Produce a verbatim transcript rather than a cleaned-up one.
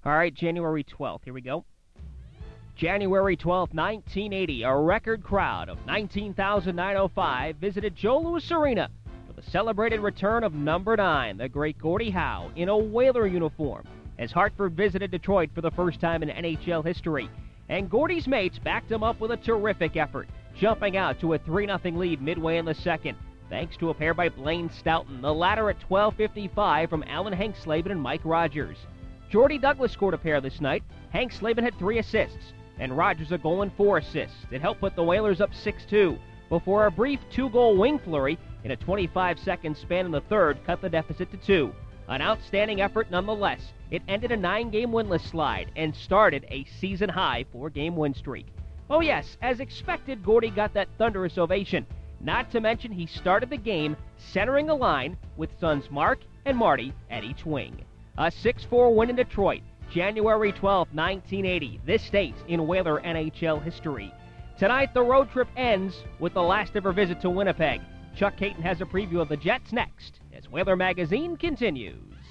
All right, January twelfth. Here we go. January twelfth, nineteen eighty, a record crowd of nineteen thousand nine hundred five visited Joe Louis Arena for the celebrated return of number nine, the great Gordie Howe, in a Whaler uniform, as Hartford visited Detroit for the first time in N H L history. And Gordie's mates backed him up with a terrific effort, jumping out to a three nothing lead midway in the second, thanks to a pair by Blaine Stoughton, the latter at twelve fifty-five from Alan Hank Slavin and Mike Rogers. Jordy Douglas scored a pair this night. Hank Slavin had three assists, and Rogers a goal and four assists. It helped put the Whalers up six two, before a brief two-goal wing flurry in a twenty-five second span in the third cut the deficit to two. An outstanding effort nonetheless. It ended a nine-game winless slide and started a season-high four-game win streak. Oh yes, as expected, Gordie got that thunderous ovation. Not to mention he started the game centering a line with sons Mark and Marty at each wing. A six four win in Detroit, January twelfth, nineteen eighty. This stays in Whaler N H L history. Tonight, the road trip ends with the last ever visit to Winnipeg. Chuck Caton has a preview of the Jets next, as Whaler Magazine continues.